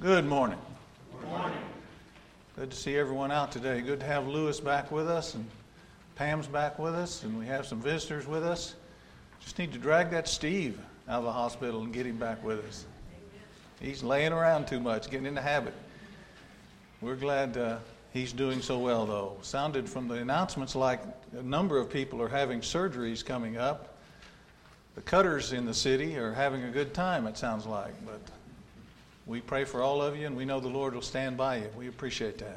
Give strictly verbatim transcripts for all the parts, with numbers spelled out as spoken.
Good morning. Good morning. Good to see everyone out today. Good to have Lewis back with us, and Pam's back with us, and we have some visitors with us. Just need to drag that Steve out of the hospital and get him back with us. He's laying around too much, getting in the habit. We're glad uh, he's doing so well, though. Sounded from the announcements like a number of people are having surgeries coming up. The cutters in the city are having a good time, it sounds like, but we pray for all of you, and we know the Lord will stand by you. We appreciate that.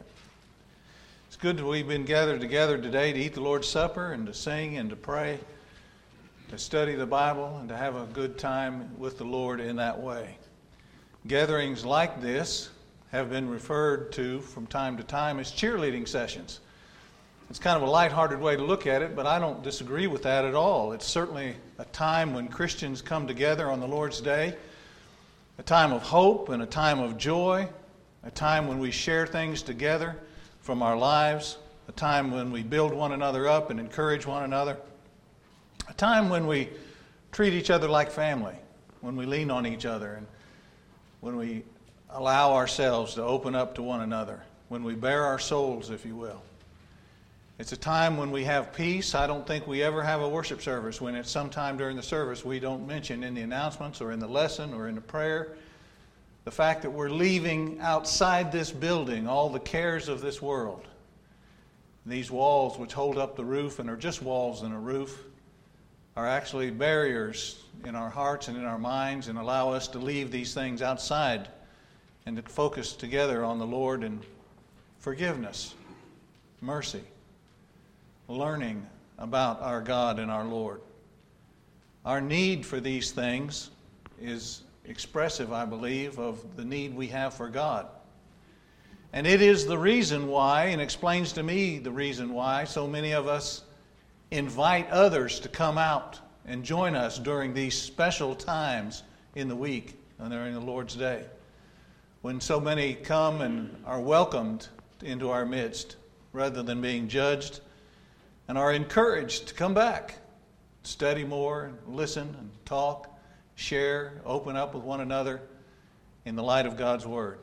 It's good that we've been gathered together today to eat the Lord's Supper and to sing and to pray, to study the Bible, and to have a good time with the Lord in that way. Gatherings like this have been referred to from time to time as cheerleading sessions. It's kind of a lighthearted way to look at it, but I don't disagree with that at all. It's certainly a time when Christians come together on the Lord's Day, a time of hope and a time of joy, a time when we share things together from our lives, a time when we build one another up and encourage one another, a time when we treat each other like family, when we lean on each other, and when we allow ourselves to open up to one another, when we bare our souls, if you will. It's a time when we have peace. I don't think we ever have a worship service when at some time during the service we don't mention in the announcements or in the lesson or in the prayer the fact that we're leaving outside this building all the cares of this world. These walls which hold up the roof and are just walls and a roof are actually barriers in our hearts and in our minds and allow us to leave these things outside and to focus together on the Lord in forgiveness, mercy, learning about our God and our Lord. Our need for these things is expressive, I believe, of the need we have for God. And it is the reason why, and explains to me the reason why, so many of us invite others to come out and join us during these special times in the week and during the Lord's Day, when so many come and are welcomed into our midst rather than being judged, and are encouraged to come back, study more, listen and talk, share, open up with one another in the light of God's Word.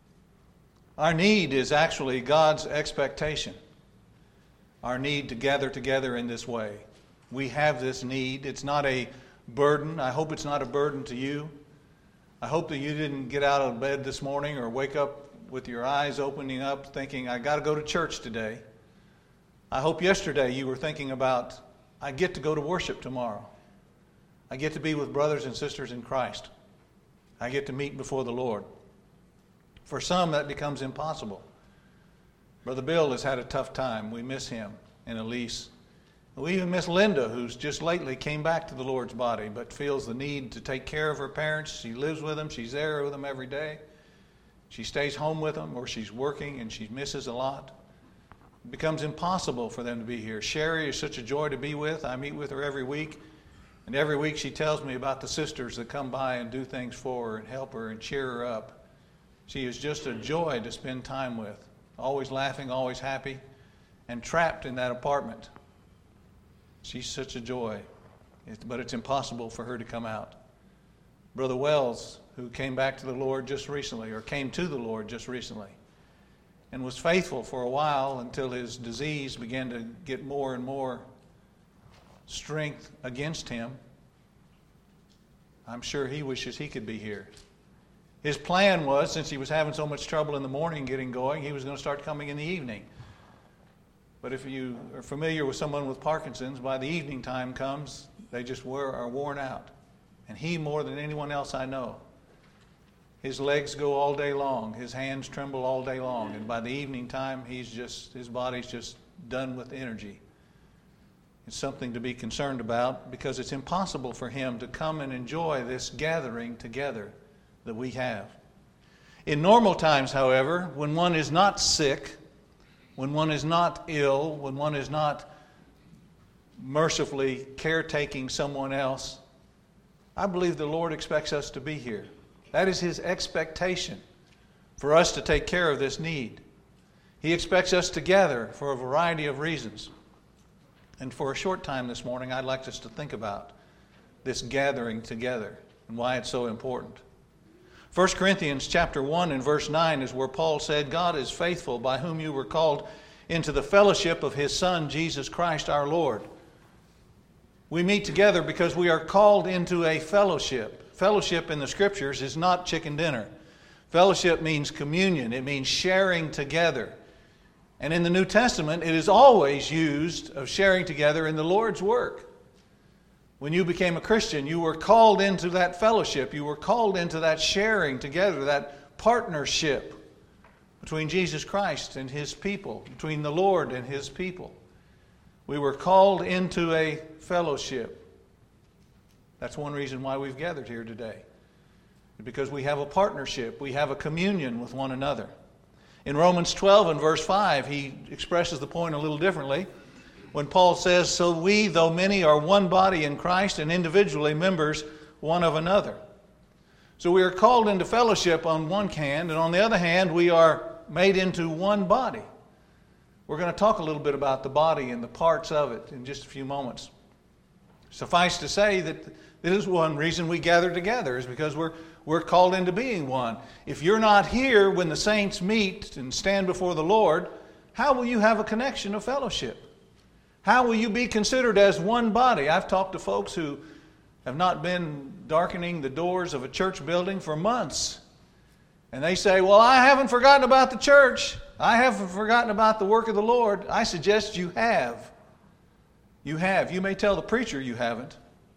Our need is actually God's expectation, our need to gather together in this way. We have this need. It's not a burden. I hope it's not a burden to you. I hope that you didn't get out of bed this morning or wake up with your eyes opening up thinking, I got to go to church today. I hope yesterday you were thinking about, I get to go to worship tomorrow. I get to be with brothers and sisters in Christ. I get to meet before the Lord. For some, that becomes impossible. Brother Bill has had a tough time. We miss him and Elise. We even miss Linda, who's just lately came back to the Lord's body, but feels the need to take care of her parents. She lives with them. She's there with them every day. She stays home with them, or she's working and she misses a lot. It becomes impossible for them to be here. Sherry is such a joy to be with. I meet with her every week, and every week she tells me about the sisters that come by and do things for her and help her and cheer her up. She is just a joy to spend time with, always laughing, always happy, and trapped in that apartment. She's such a joy, but it's impossible for her to come out. Brother Wells, who came back to the Lord just recently, or came to the Lord just recently, and was faithful for a while until his disease began to get more and more strength against him. I'm sure he wishes he could be here. His plan was, since he was having so much trouble in the morning getting going, he was going to start coming in the evening. But if you are familiar with someone with Parkinson's, by the evening time comes, they just wear, are worn out. And he, more than anyone else I know, his legs go all day long. His hands tremble all day long. And by the evening time, he's just his body's just done with energy. It's something to be concerned about because it's impossible for him to come and enjoy this gathering together that we have. In normal times, however, when one is not sick, when one is not ill, when one is not mercifully caretaking someone else, I believe the Lord expects us to be here. That is His expectation for us to take care of this need. He expects us to gather for a variety of reasons. And for a short time this morning, I'd like us to think about this gathering together and why it's so important. First Corinthians chapter one and verse nine is where Paul said, God is faithful, by whom you were called into the fellowship of His Son, Jesus Christ our Lord. We meet together because we are called into a fellowship. Fellowship in the Scriptures is not chicken dinner. Fellowship means communion. It means sharing together. And in the New Testament, it is always used of sharing together in the Lord's work. When you became a Christian, you were called into that fellowship. You were called into that sharing together, that partnership between Jesus Christ and His people, between the Lord and His people. We were called into a fellowship. That's one reason why we've gathered here today. Because we have a partnership. We have a communion with one another. In Romans twelve and verse five, he expresses the point a little differently. When Paul says, so we, though many, are one body in Christ and individually members one of another. So we are called into fellowship on one hand, and on the other hand, we are made into one body. We're going to talk a little bit about the body and the parts of it in just a few moments. Suffice to say that this is one reason we gather together, is because we're, we're called into being one. If you're not here when the saints meet and stand before the Lord, how will you have a connection of fellowship? How will you be considered as one body? I've talked to folks who have not been darkening the doors of a church building for months. And they say, well, I haven't forgotten about the church. I haven't forgotten about the work of the Lord. I suggest you have. You have. You may tell the preacher you haven't.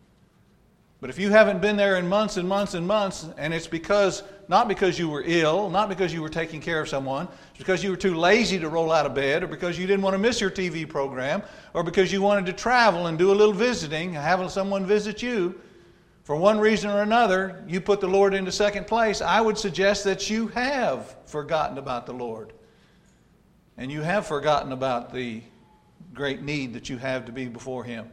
But if you haven't been there in months and months and months, and it's because, not because you were ill, not because you were taking care of someone, it's because you were too lazy to roll out of bed, or because you didn't want to miss your T V program, or because you wanted to travel and do a little visiting, having someone visit you, for one reason or another, you put the Lord into second place, I would suggest that you have forgotten about the Lord. And you have forgotten about the great need that you have to be before Him.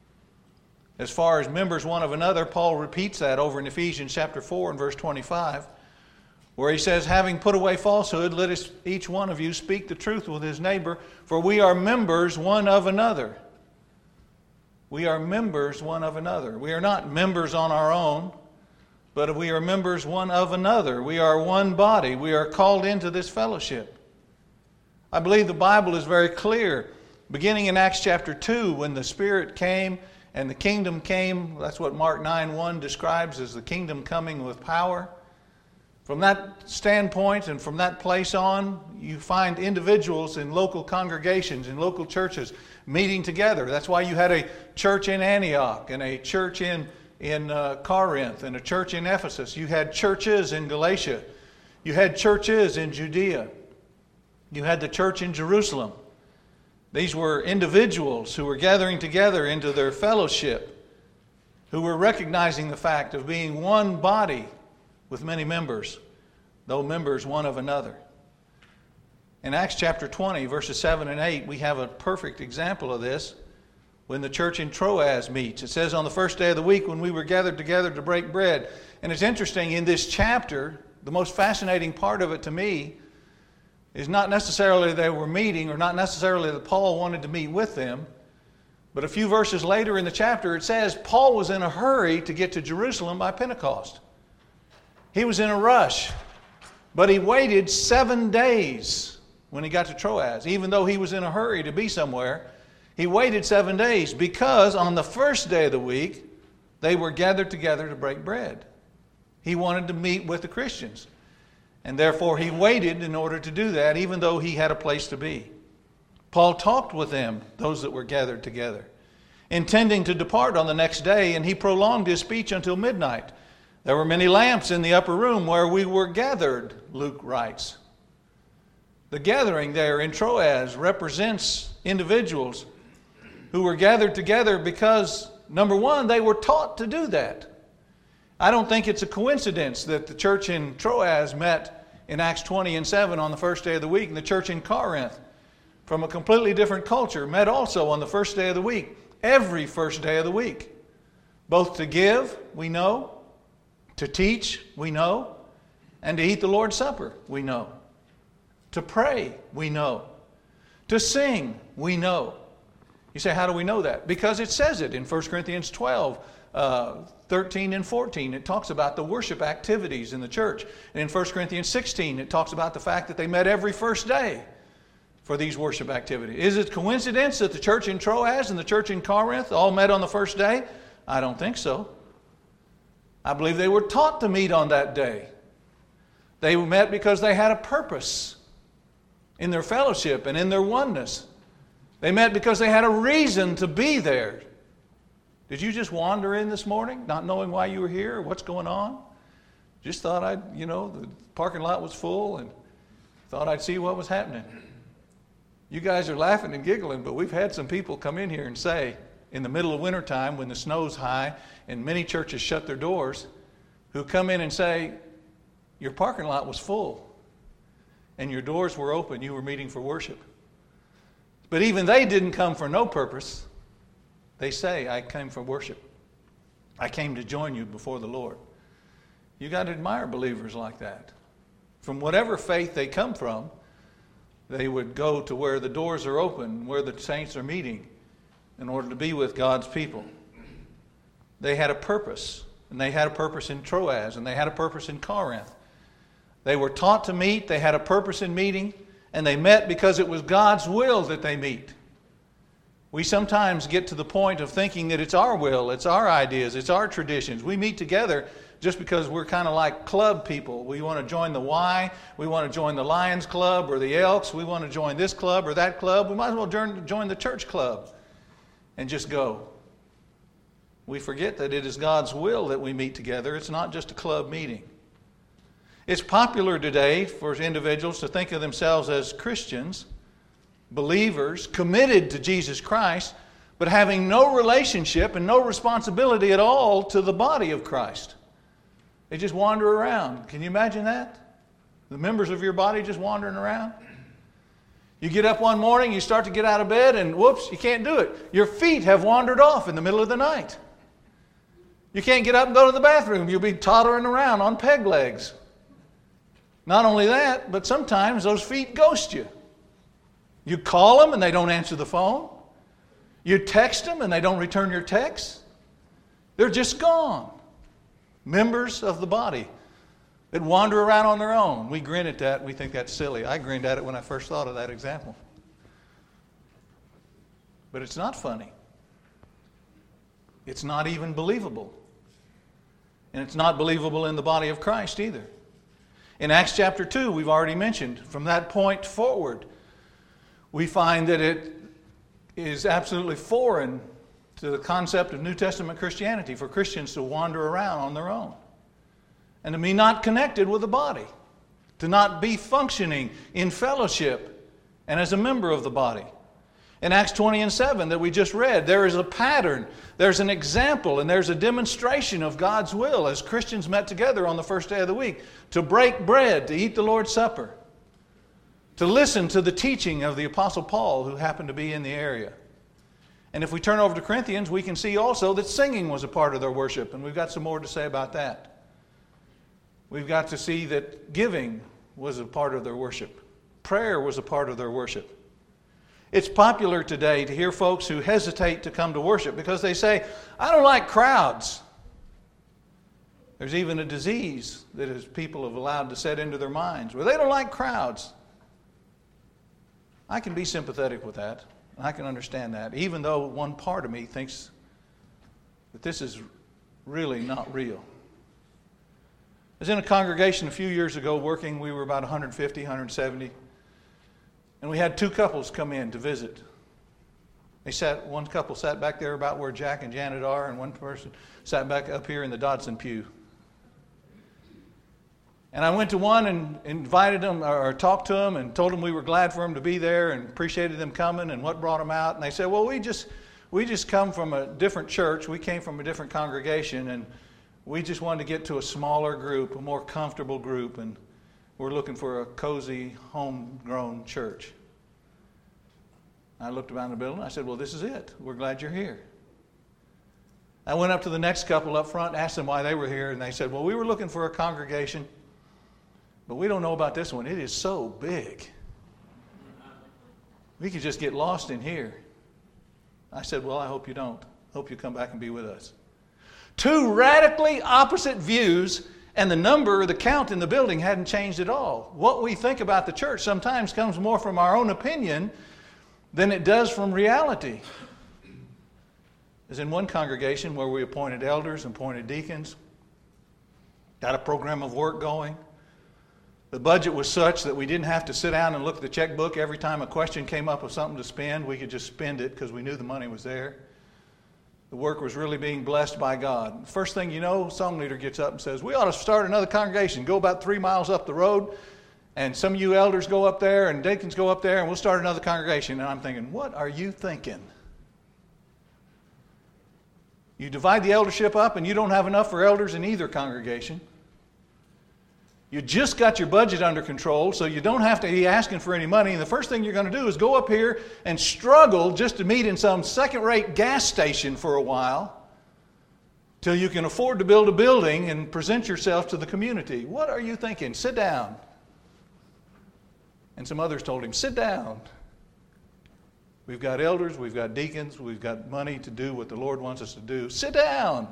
As far as members one of another, Paul repeats that over in Ephesians chapter four and verse twenty-five, where he says, having put away falsehood, let us, each one of you speak the truth with his neighbor, for we are members one of another. We are members one of another. We are not members on our own, but we are members one of another. We are one body. We are called into this fellowship. I believe the Bible is very clear. Beginning in Acts chapter two, when the Spirit came and the kingdom came, that's what Mark nine one describes as the kingdom coming with power. From that standpoint and from that place on, you find individuals in local congregations, in local churches, meeting together. That's why you had a church in Antioch and a church in, in uh, Corinth and a church in Ephesus. You had churches in Galatia. You had churches in Judea. You had the church in Jerusalem. These were individuals who were gathering together into their fellowship, who were recognizing the fact of being one body with many members, though members one of another. In Acts chapter twenty, verses seven and eight, we have a perfect example of this when the church in Troas meets. It says, on the first day of the week when we were gathered together to break bread. And it's interesting, in this chapter, the most fascinating part of it to me is not necessarily they were meeting, or not necessarily that Paul wanted to meet with them, but a few verses later in the chapter it says Paul was in a hurry to get to Jerusalem by Pentecost. He was in a rush, but he waited seven days when he got to Troas. Even though he was in a hurry to be somewhere, he waited seven days because on the first day of the week, they were gathered together to break bread. He wanted to meet with the Christians, and therefore he waited in order to do that, even though he had a place to be. Paul talked with them, those that were gathered together, intending to depart on the next day, and he prolonged his speech until midnight. There were many lamps in the upper room where we were gathered, Luke writes. The gathering there in Troas represents individuals who were gathered together because, number one, they were taught to do that. I don't think it's a coincidence that the church in Troas met in Acts twenty and seven on the first day of the week, and the church in Corinth, from a completely different culture, met also on the first day of the week, every first day of the week. Both to give, we know, to teach, we know, and to eat the Lord's Supper, we know. To pray, we know. To sing, we know. You say, how do we know that? Because it says it in First Corinthians twelve, uh, thirteen and fourteen. It talks about the worship activities in the church. And in First Corinthians sixteen, it talks about the fact that they met every first day for these worship activities. Is it coincidence that the church in Troas and the church in Corinth all met on the first day? I don't think so. I believe they were taught to meet on that day. They met because they had a purpose in their fellowship and in their oneness. They met because they had a reason to be there. Did you just wander in this morning, not knowing why you were here or what's going on? Just thought I'd, you know, the parking lot was full and thought I'd see what was happening. You guys are laughing and giggling, but we've had some people come in here and say, in the middle of wintertime when the snow's high and many churches shut their doors, who come in and say, your parking lot was full and your doors were open, you were meeting for worship. But even they didn't come for no purpose. They say, I came for worship. I came to join you before the Lord. You got to admire believers like that. From whatever faith they come from, they would go to where the doors are open, where the saints are meeting, in order to be with God's people. They had a purpose, and they had a purpose in Troas, and they had a purpose in Corinth. They were taught to meet, they had a purpose in meeting, and they met because it was God's will that they meet. We sometimes get to the point of thinking that it's our will, it's our ideas, it's our traditions. We meet together just because we're kind of like club people. We want to join the Y, we want to join the Lions Club or the Elks, we want to join this club or that club. We might as well join, join the church club and just go. We forget that it is God's will that we meet together. It's not just a club meeting. It's popular today for individuals to think of themselves as Christians, believers, committed to Jesus Christ, but having no relationship and no responsibility at all to the body of Christ. They just wander around. Can you imagine that? The members of your body just wandering around? You get up one morning, you start to get out of bed, and whoops, you can't do it. Your feet have wandered off in the middle of the night. You can't get up and go to the bathroom. You'll be tottering around on peg legs. Not only that, but sometimes those feet ghost you. You call them and they don't answer the phone. You text them and they don't return your text. They're just gone. Members of the body that wander around on their own. We grin at that and we think that's silly. I grinned at it when I first thought of that example. But it's not funny. It's not even believable. And it's not believable in the body of Christ either. In Acts chapter two, we've already mentioned, from that point forward, we find that it is absolutely foreign to the concept of New Testament Christianity for Christians to wander around on their own and to be not connected with the body, to not be functioning in fellowship and as a member of the body. In Acts twenty and seven that we just read, there is a pattern, there's an example, and there's a demonstration of God's will as Christians met together on the first day of the week to break bread, to eat the Lord's Supper, to listen to the teaching of the Apostle Paul, who happened to be in the area. And if we turn over to Corinthians, we can see also that singing was a part of their worship, and we've got some more to say about that. We've got to see that giving was a part of their worship. Prayer was a part of their worship. It's popular today to hear folks who hesitate to come to worship because they say, I don't like crowds. There's even a disease that is people have allowed to set into their minds where they don't like crowds. I can be sympathetic with that. I can understand that, even though one part of me thinks that this is really not real. I was in a congregation a few years ago working. We were about one hundred fifty, one hundred seventy. And we had two couples come in to visit. They sat, one couple sat back there about where Jack and Janet are, and one person sat back up here in the Dodson pew. And I went to one and invited them, or talked to them, and told them we were glad for them to be there and appreciated them coming and what brought them out. And they said, well, we just we just come from a different church. We came from a different congregation, and we just wanted to get to a smaller group, a more comfortable group, and we're looking for a cozy, homegrown church. I looked around the building. I said, well, this is it. We're glad you're here. I went up to the next couple up front, asked them why they were here, and they said, well, we were looking for a congregation, but we don't know about this one. It is so big. We could just get lost in here. I said, well, I hope you don't. Hope you come back and be with us. Two radically opposite views, and the number, the count in the building hadn't changed at all. What we think about the church sometimes comes more from our own opinion than it does from reality. As in one congregation where we appointed elders and appointed deacons, got a program of work going. The budget was such that we didn't have to sit down and look at the checkbook every time a question came up of something to spend. We could just spend it because we knew the money was there. The work was really being blessed by God. First thing you know, song leader gets up and says, we ought to start another congregation. Go about three miles up the road, and some of you elders go up there and deacons go up there, and we'll start another congregation. And I'm thinking, what are you thinking? You divide the eldership up, and you don't have enough for elders in either congregation. You just got your budget under control, so you don't have to be asking for any money. And the first thing you're going to do is go up here and struggle just to meet in some second-rate gas station for a while till you can afford to build a building and present yourself to the community. What are you thinking? Sit down. And some others told him, sit down. We've got elders, we've got deacons, we've got money to do what the Lord wants us to do. Sit down.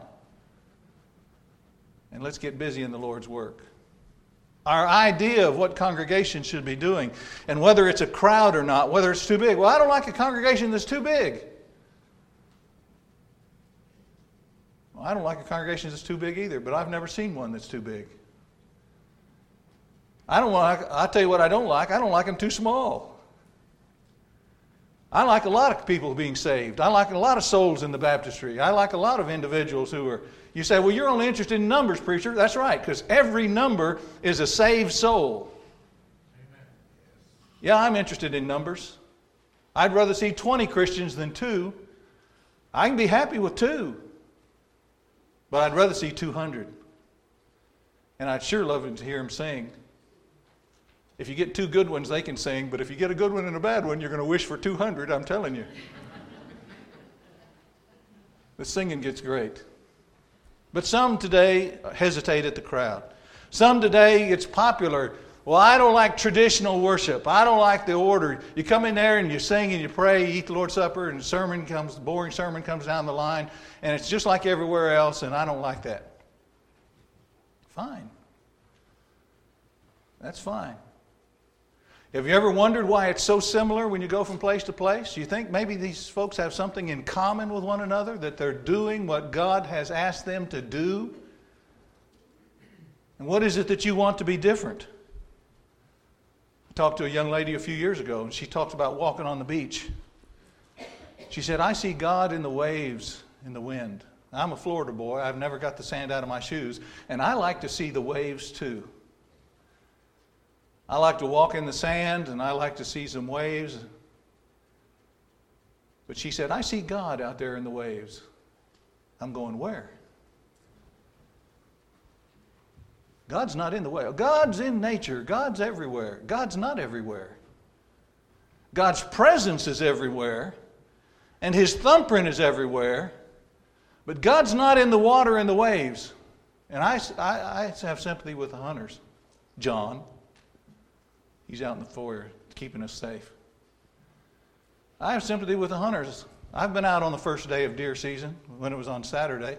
And let's get busy in the Lord's work. Our idea of what congregation should be doing and whether it's a crowd or not, whether it's too big. Well, I don't like a congregation that's too big. Well, I don't like a congregation that's too big either, but I've never seen one that's too big. I don't like, I'll tell you what I don't like. I don't like them too small. I like a lot of people being saved. I like a lot of souls in the baptistry. I like a lot of individuals who are, you say, well, you're only interested in numbers, preacher. That's right, because every number is a saved soul. Amen. Yeah, I'm interested in numbers. I'd rather see twenty Christians than two. I can be happy with two, but I'd rather see two hundred. And I'd sure love to hear them sing. If you get two good ones, they can sing, but if you get a good one and a bad one, you're going to wish for two hundred, I'm telling you. The singing gets great. But some today hesitate at the crowd. Some today, it's popular. Well, I don't like traditional worship. I don't like the order. You come in there and you sing and you pray, you eat the Lord's Supper, and the sermon comes, the boring sermon comes down the line, and it's just like everywhere else, and I don't like that. Fine. That's fine. Have you ever wondered why it's so similar when you go from place to place? You think maybe these folks have something in common with one another, that they're doing what God has asked them to do? And what is it that you want to be different? I talked to a young lady a few years ago, and she talked about walking on the beach. She said, I see God in the waves, in the wind. I'm a Florida boy. I've never got the sand out of my shoes, and I like to see the waves too. I like to walk in the sand, and I like to see some waves. But she said, I see God out there in the waves. I'm going, where? God's not in the wave. God's in nature. God's everywhere. God's not everywhere. God's presence is everywhere, and His thumbprint is everywhere, but God's not in the water and the waves. And I, I, I have sympathy with the hunters. John. He's out in the foyer keeping us safe. I have sympathy with the hunters. I've been out on the first day of deer season, when it was on Saturday.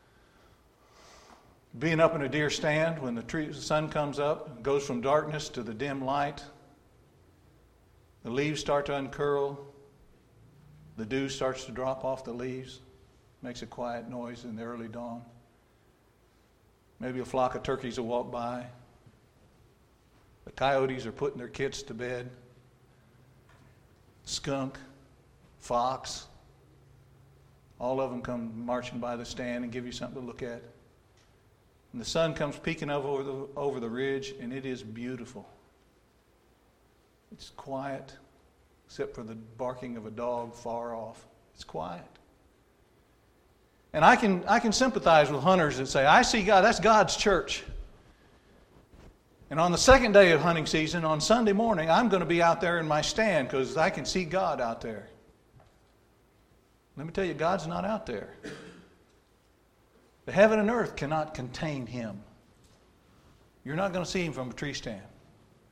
Being up in a deer stand when the, tree, the sun comes up, goes from darkness to the dim light. The leaves start to uncurl. The dew starts to drop off the leaves. Makes a quiet noise in the early dawn. Maybe a flock of turkeys will walk by. The coyotes are putting their kits to bed. Skunk, fox, all of them come marching by the stand and give you something to look at. And the sun comes peeking over the, over the ridge, and it is beautiful. It's quiet, except for the barking of a dog far off. It's quiet. And I can, I can sympathize with hunters that say, I see God, that's God's church. And on the second day of hunting season, on Sunday morning, I'm going to be out there in my stand because I can see God out there. Let me tell you, God's not out there. The heaven and earth cannot contain Him. You're not going to see Him from a tree stand.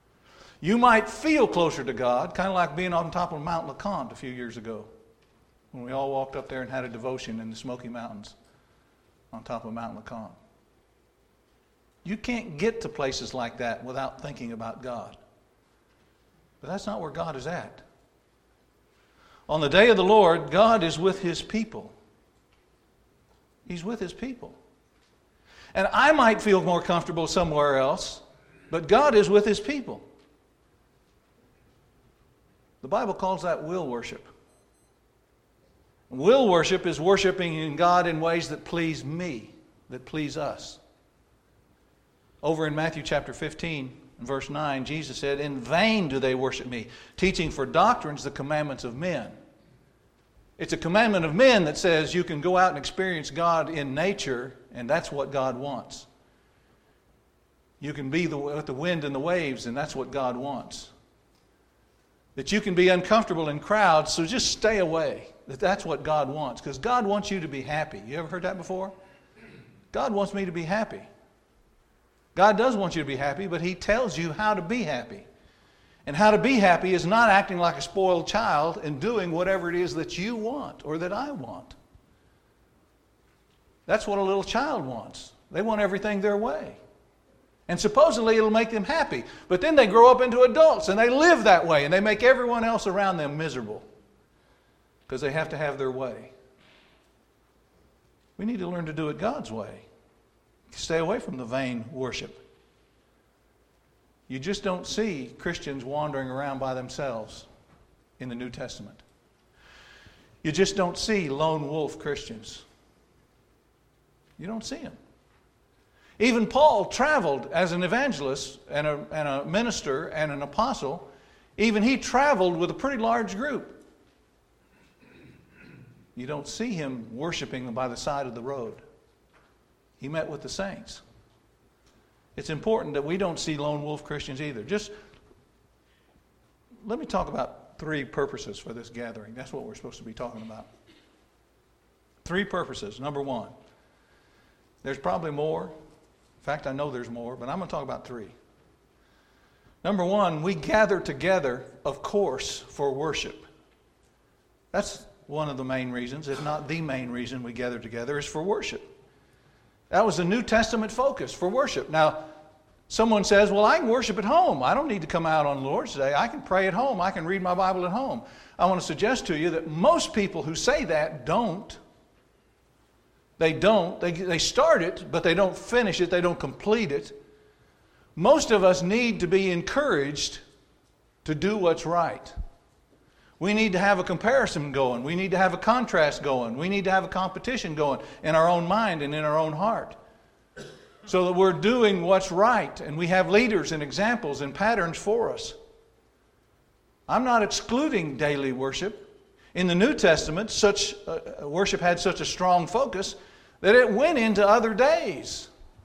You might feel closer to God, kind of like being on top of Mount LeConte a few years ago. when we all walked up there and had a devotion in the Smoky Mountains on top of Mount LeCombe. You can't get to places like that without thinking about God. But that's not where God is at. On the day of the Lord, God is with His people. He's with His people. And I might feel more comfortable somewhere else, but God is with His people. The Bible calls that will worship. Will worship is worshiping in God in ways that please me, that please us. Over in Matthew chapter fifteen, verse nine, Jesus said, "In vain do they worship me, teaching for doctrines the commandments of men." It's a commandment of men that says you can go out and experience God in nature, and that's what God wants. You can be the, with the wind and the waves, and that's what God wants. That you can be uncomfortable in crowds, so just stay away. That that's what God wants, because God wants you to be happy. You ever heard that before? God wants me to be happy. God does want you to be happy, but He tells you how to be happy. And how to be happy is not acting like a spoiled child and doing whatever it is that you want or that I want. That's what a little child wants. They want everything their way. And supposedly it'll make them happy. But then they grow up into adults and they live that way and they make everyone else around them miserable because they have to have their way. We need to learn to do it God's way. Stay away from the vain worship. You just don't see Christians wandering around by themselves in the New Testament. You just don't see lone wolf Christians. You don't see them. Even Paul traveled as an evangelist and a, and a minister and an apostle. Even he traveled with a pretty large group. You don't see him worshiping by the side of the road. He met with the saints. It's important that we don't see lone wolf Christians either. Just let me talk about three purposes for this gathering. That's what we're supposed to be talking about. Three purposes. Number one, there's probably more. In fact, I know there's more, but I'm going to talk about three. Number one, we gather together, of course, for worship. That's one of the main reasons, if not the main reason we gather together, is for worship. That was the New Testament focus, for worship. Now, someone says, well, I can worship at home. I don't need to come out on the Lord's Day. I can pray at home. I can read my Bible at home. I want to suggest to you that most people who say that don't. They don't. They, they start it, but they don't finish it. They don't complete it. Most of us need to be encouraged to do what's right. We need to have a comparison going. We need to have a contrast going. We need to have a competition going in our own mind and in our own heart, so that we're doing what's right and we have leaders and examples and patterns for us. I'm not excluding daily worship. In the New Testament, such uh, worship had such a strong focus that it went into other days.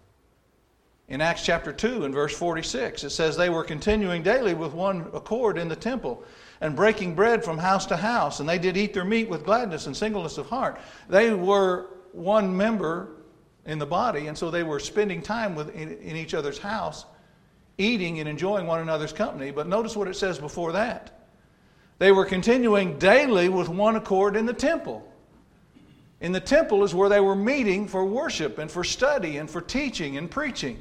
In Acts chapter two and verse forty-six, it says, they were continuing daily with one accord in the temple and breaking bread from house to house, and they did eat their meat with gladness and singleness of heart. They were one member in the body, and so they were spending time with, in, in each other's house, eating and enjoying one another's company. But notice what it says before that. They were continuing daily with one accord in the temple. In the temple is where they were meeting for worship and for study and for teaching and preaching.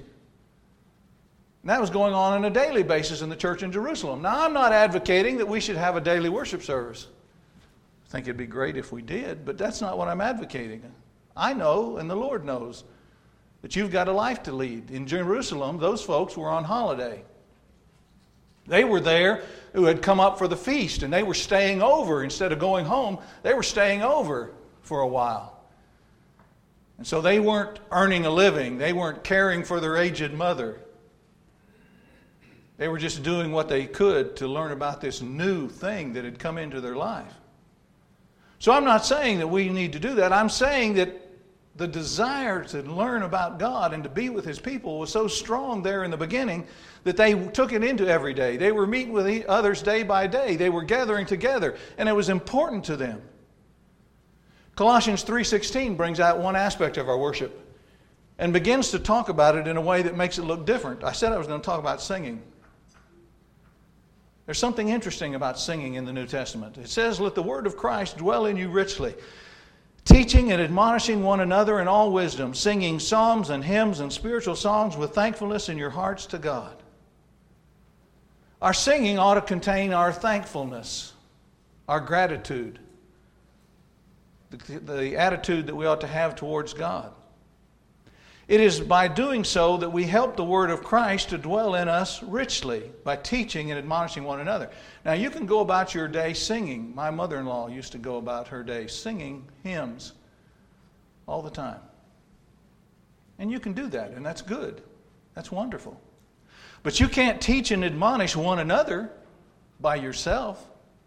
And that was going on on a daily basis in the church in Jerusalem. Now, I'm not advocating that we should have a daily worship service. I think it'd be great if we did, but that's not what I'm advocating. I know, and the Lord knows, that you've got a life to lead. In Jerusalem, those folks were on holiday. They were there who had come up for the feast, and they were staying over. Instead of going home, they were staying over for a while. And so they weren't earning a living. They weren't caring for their aged mother. They were just doing what they could to learn about this new thing that had come into their life. So I'm not saying that we need to do that. I'm saying that the desire to learn about God and to be with His people was so strong there in the beginning that they took it into every day. They were meeting with others day by day. They were gathering together, and it was important to them. Colossians three sixteen brings out one aspect of our worship and begins to talk about it in a way that makes it look different. I said I was going to talk about singing. There's something interesting about singing in the New Testament. It says, "Let the word of Christ dwell in you richly, teaching and admonishing one another in all wisdom, singing psalms and hymns and spiritual songs with thankfulness in your hearts to God." Our singing ought to contain our thankfulness, our gratitude, the, the attitude that we ought to have towards God. It is by doing so that we help the word of Christ to dwell in us richly, by teaching and admonishing one another. Now, you can go about your day singing. My mother-in-law used to go about her day singing hymns all the time. And you can do that, and that's good. That's wonderful. But you can't teach and admonish one another by yourself.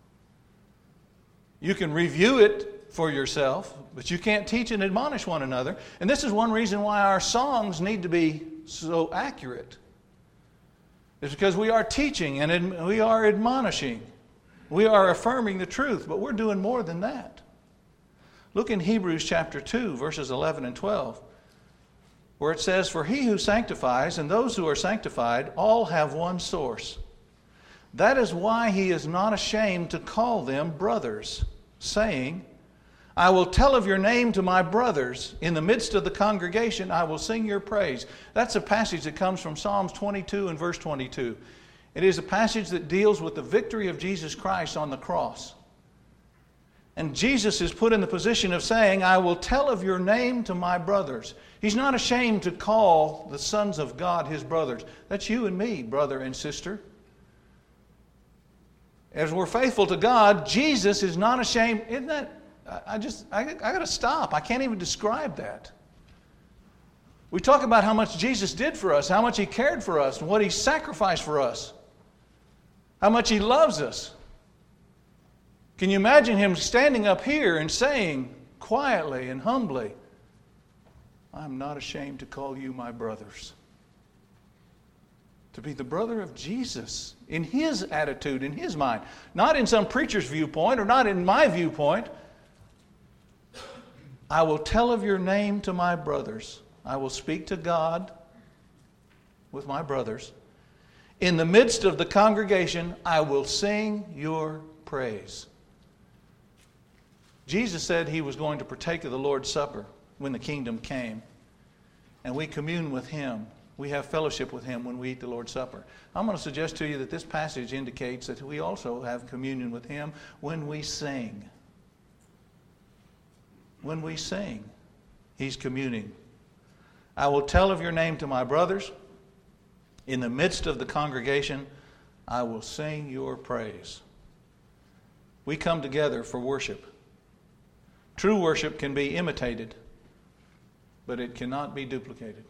You can review it for yourself, but you can't teach and admonish one another. And this is one reason why our songs need to be so accurate. It's because we are teaching and ad- we are admonishing. We are affirming the truth, but we're doing more than that. Look in Hebrews chapter two, verses eleven and twelve, where it says, "For he who sanctifies and those who are sanctified all have one source. That is why he is not ashamed to call them brothers, saying, I will tell of your name to my brothers. In the midst of the congregation, I will sing your praise." That's a passage that comes from Psalms twenty-two and verse twenty-two. It is a passage that deals with the victory of Jesus Christ on the cross. And Jesus is put in the position of saying, "I will tell of your name to my brothers." He's not ashamed to call the sons of God his brothers. That's you and me, brother and sister. As we're faithful to God, Jesus is not ashamed. Isn't that... I just, I, I got to stop. I can't even describe that. We talk about how much Jesus did for us, how much He cared for us, and what He sacrificed for us, how much He loves us. Can you imagine Him standing up here and saying quietly and humbly, "I'm not ashamed to call you my brothers"? To be the brother of Jesus in His attitude, in His mind, not in some preacher's viewpoint or not in my viewpoint. "I will tell of your name to my brothers." I will speak to God with my brothers. "In the midst of the congregation, I will sing your praise." Jesus said He was going to partake of the Lord's Supper when the kingdom came. And we commune with Him. We have fellowship with Him when we eat the Lord's Supper. I'm going to suggest to you that this passage indicates that we also have communion with Him when we sing. When we sing, He's communing. "I will tell of your name to my brothers. In the midst of the congregation, I will sing your praise." We come together for worship. True worship can be imitated, but it cannot be duplicated.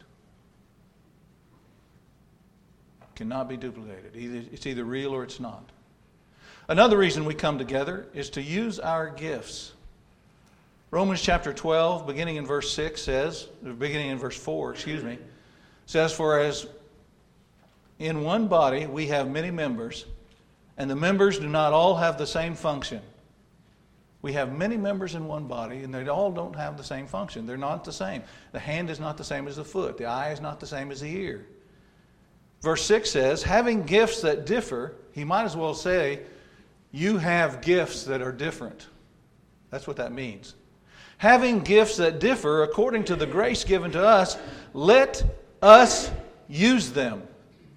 It cannot be duplicated. Either, it's either real or it's not. Another reason we come together is to use our gifts. Romans chapter twelve, beginning in verse six says, beginning in verse four, excuse me, says, "For as in one body we have many members, and the members do not all have the same function." We have many members in one body, and they all don't have the same function. They're not the same. The hand is not the same as the foot. The eye is not the same as the ear. Verse six says, "Having gifts that differ," he might as well say, "You have gifts that are different." That's what that means. "Having gifts that differ according to the grace given to us, let us use them."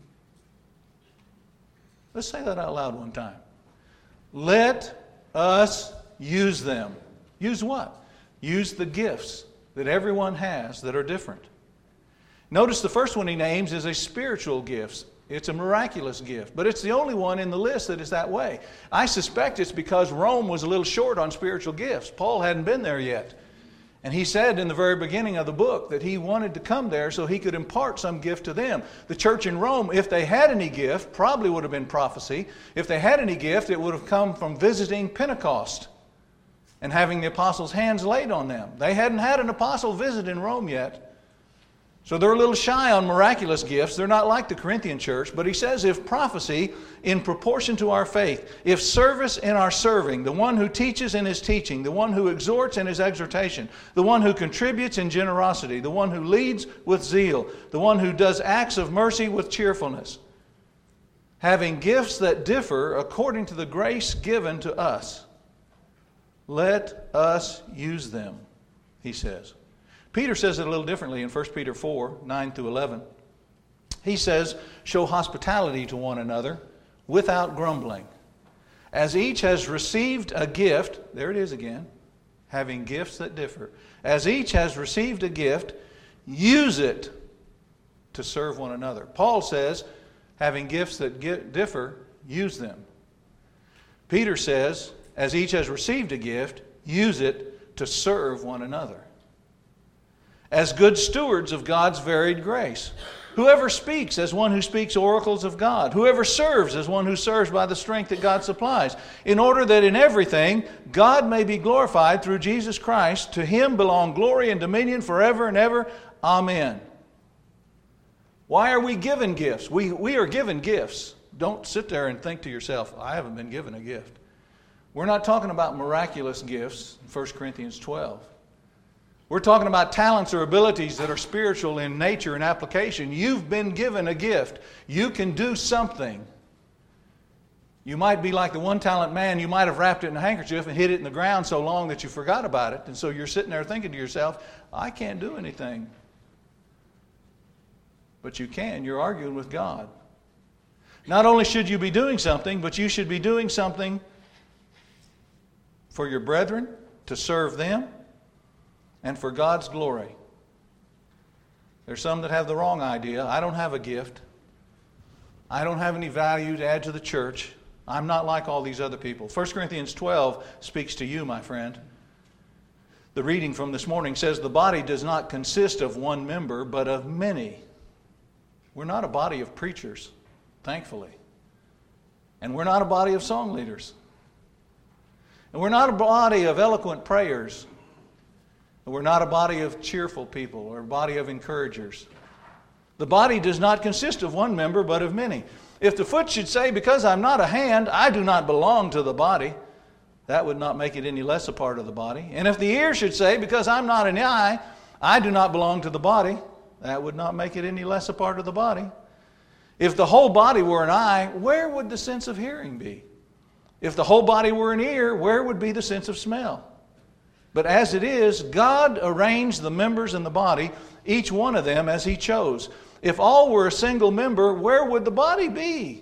Let's say that out loud one time. Let us use them. Use what? Use the gifts that everyone has that are different. Notice the first one he names is a spiritual gift. It's a miraculous gift, but it's the only one in the list that is that way. I suspect it's because Rome was a little short on spiritual gifts. Paul hadn't been there yet. And he said in the very beginning of the book that he wanted to come there so he could impart some gift to them. The church in Rome, if they had any gift, probably would have been prophecy. If they had any gift, it would have come from visiting Pentecost and having the apostles' hands laid on them. They hadn't had an apostle visit in Rome yet. So they're a little shy on miraculous gifts. They're not like the Corinthian church. But he says if prophecy in proportion to our faith, if service in our serving, the one who teaches in his teaching, the one who exhorts in his exhortation, the one who contributes in generosity, the one who leads with zeal, the one who does acts of mercy with cheerfulness. having gifts that differ according to the grace given to us. Let us use them, he says. Peter says it a little differently in First Peter four, nine through eleven. He says, show hospitality to one another without grumbling. As each has received a gift, there it is again, having gifts that differ. As each has received a gift, use it to serve one another. Paul says, having gifts that differ, use them. Peter says, as each has received a gift, use it to serve one another. As good stewards of God's varied grace. Whoever speaks as one who speaks oracles of God. Whoever serves as one who serves by the strength that God supplies. In order that in everything God may be glorified through Jesus Christ. To Him belong glory and dominion forever and ever. Amen. Why are we given gifts? We, we are given gifts. Don't sit there and think to yourself, I haven't been given a gift. We're not talking about miraculous gifts, First Corinthians twelve. We're talking about talents or abilities that are spiritual in nature and application. You've been given a gift. You can do something. You might be like the one-talent man. You might have wrapped it in a handkerchief and hid it in the ground so long that you forgot about it. And so you're sitting there thinking to yourself, I can't do anything. But you can. You're arguing with God. Not only should you be doing something, but you should be doing something for your brethren, to serve them, and for God's glory. There's some that have the wrong idea. I don't have a gift. I don't have any value to add to the church. I'm not like all these other people. First Corinthians twelve speaks to you, my friend. The reading from this morning says, the body does not consist of one member, but of many. We're not a body of preachers, thankfully. And we're not a body of song leaders. And we're not a body of eloquent prayers. We're not a body of cheerful people or a body of encouragers. The body does not consist of one member, but of many. If the foot should say, because I'm not a hand, I do not belong to the body, that would not make it any less a part of the body. And if the ear should say, because I'm not an eye, I do not belong to the body, that would not make it any less a part of the body. If the whole body were an eye, where would the sense of hearing be? If the whole body were an ear, where would be the sense of smell? But as it is, God arranged the members in the body, each one of them as He chose. If all were a single member, where would the body be?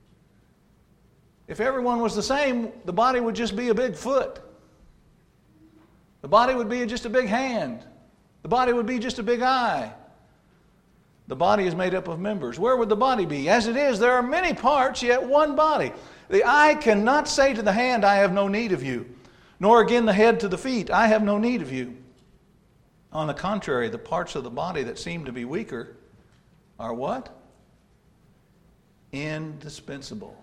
If everyone was the same, the body would just be a big foot. The body would be just a big hand. The body would be just a big eye. The body is made up of members. Where would the body be? As it is, there are many parts, yet one body. The eye cannot say to the hand, I have no need of you. Nor again the head to the feet, I have no need of you. On the contrary, the parts of the body that seem to be weaker are what? Indispensable.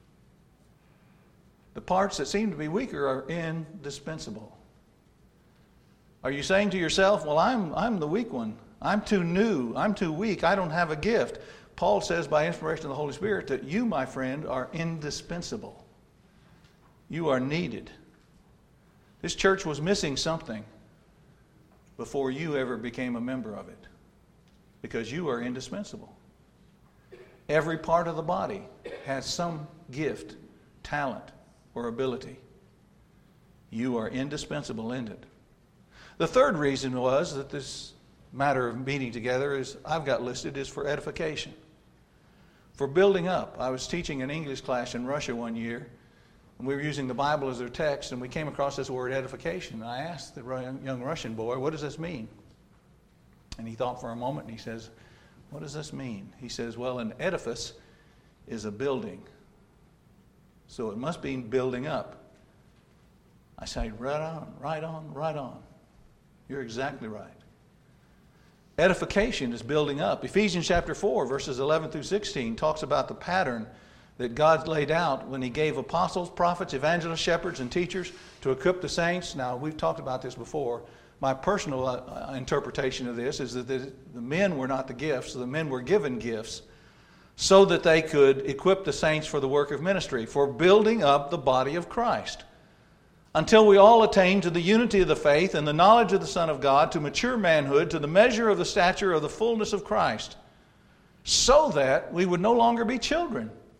The parts that seem to be weaker are indispensable. Are you saying to yourself, well, I'm, I'm the weak one. I'm too new. I'm too weak. I don't have a gift. Paul says by inspiration of the Holy Spirit that you, my friend, are indispensable. You are needed. This church was missing something before you ever became a member of it, because you are indispensable. Every part of the body has some gift, talent, or ability. You are indispensable in it. The third reason was that this matter of meeting together is, I've got listed, is for edification, for building up. I was teaching an English class in Russia one year, and we were using the Bible as their text, and we came across this word edification. And I asked the young Russian boy, what does this mean? And he thought for a moment, and he says, what does this mean? He says, well, an edifice is a building, so it must be building up. I say, right on, right on, right on. You're exactly right. Edification is building up. Ephesians chapter four, verses eleven through sixteen, talks about the pattern that God laid out when He gave apostles, prophets, evangelists, shepherds, and teachers to equip the saints. Now, we've talked about this before. My personal uh, interpretation of this is that the, the men were not the gifts. The men were given gifts so that they could equip the saints for the work of ministry, for building up the body of Christ, until we all attain to the unity of the faith and the knowledge of the Son of God, to mature manhood, to the measure of the stature of the fullness of Christ, so that we would no longer be children,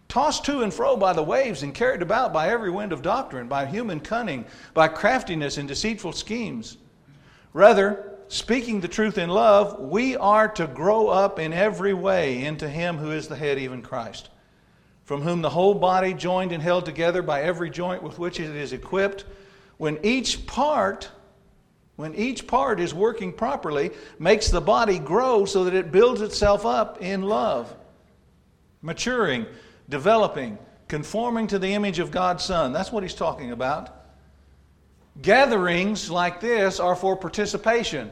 tossed to and fro by the waves and carried about by every wind of doctrine, by human cunning, by craftiness and deceitful schemes. Rather, speaking the truth in love, we are to grow up in every way into Him who is the head, even Christ, from whom the whole body, joined and held together by every joint with which it is equipped, when each part, when each part is working properly, makes the body grow so that it builds itself up in love, maturing, developing, conforming to the image of God's Son. That's what he's talking about. Gatherings like this are for participation.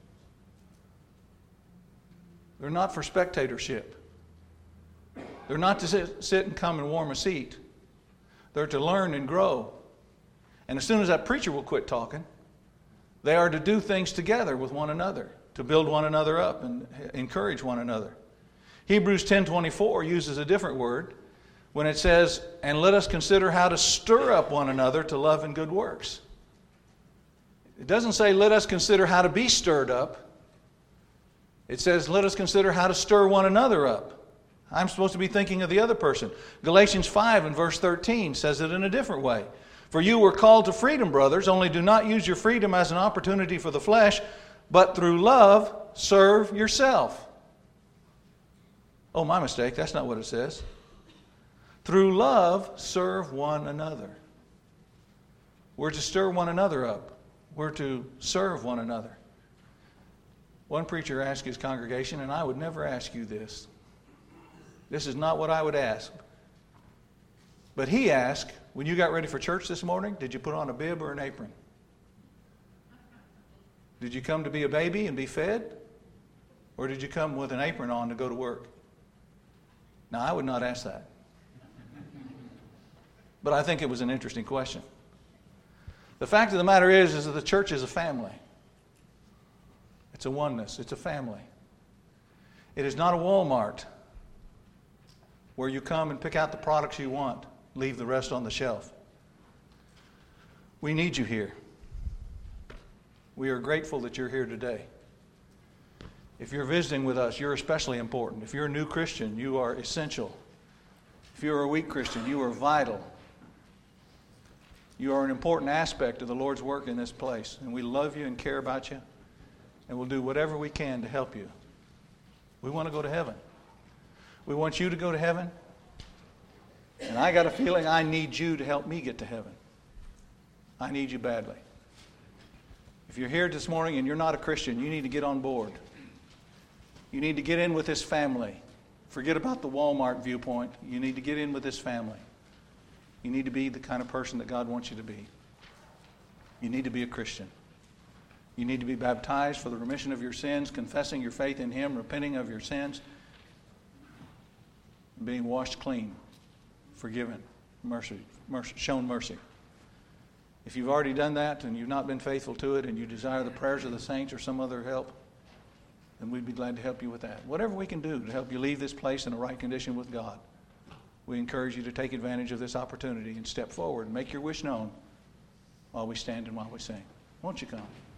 They're not for spectatorship. They're not to sit, sit and come and warm a seat. They're to learn and grow. And as soon as that preacher will quit talking, they are to do things together with one another, to build one another up and encourage one another. Hebrews ten twenty-four uses a different word when it says, and let us consider how to stir up one another to love and good works. It doesn't say let us consider how to be stirred up. It says let us consider how to stir one another up. I'm supposed to be thinking of the other person. Galatians five and verse thirteen says it in a different way. For you were called to freedom, brothers, only do not use your freedom as an opportunity for the flesh, but through love serve yourself. Oh, my mistake. That's not what it says. Through love, serve one another. We're to stir one another up. We're to serve one another. One preacher asked his congregation, and I would never ask you this. This is not what I would ask. But he asked, when you got ready for church this morning, did you put on a bib or an apron? Did you come to be a baby and be fed? Or did you come with an apron on to go to work? Now, I would not ask that. But I think it was an interesting question. The fact of the matter is, is that the church is a family. It's a oneness. It's a family. It is not a Walmart where you come and pick out the products you want, leave the rest on the shelf. We need you here. We are grateful that you're here today. If you're visiting with us, you're especially important. If you're a new Christian, you are essential. If you're a weak Christian, you are vital. You are an important aspect of the Lord's work in this place. And we love you and care about you. And we'll do whatever we can to help you. We want to go to heaven. We want you to go to heaven. And I got a feeling I need you to help me get to heaven. I need you badly. If you're here this morning and you're not a Christian, you need to get on board. You need to get in with this family. Forget about the Walmart viewpoint. You need to get in with this family. You need to be the kind of person that God wants you to be. You need to be a Christian. You need to be baptized for the remission of your sins, confessing your faith in Him, repenting of your sins, being washed clean, forgiven, mercy, mercy, shown mercy. If you've already done that and you've not been faithful to it and you desire the prayers of the saints or some other help, then we'd be glad to help you with that. Whatever we can do to help you leave this place in a right condition with God, we encourage you to take advantage of this opportunity and step forward and make your wish known while we stand and while we sing. Won't you come?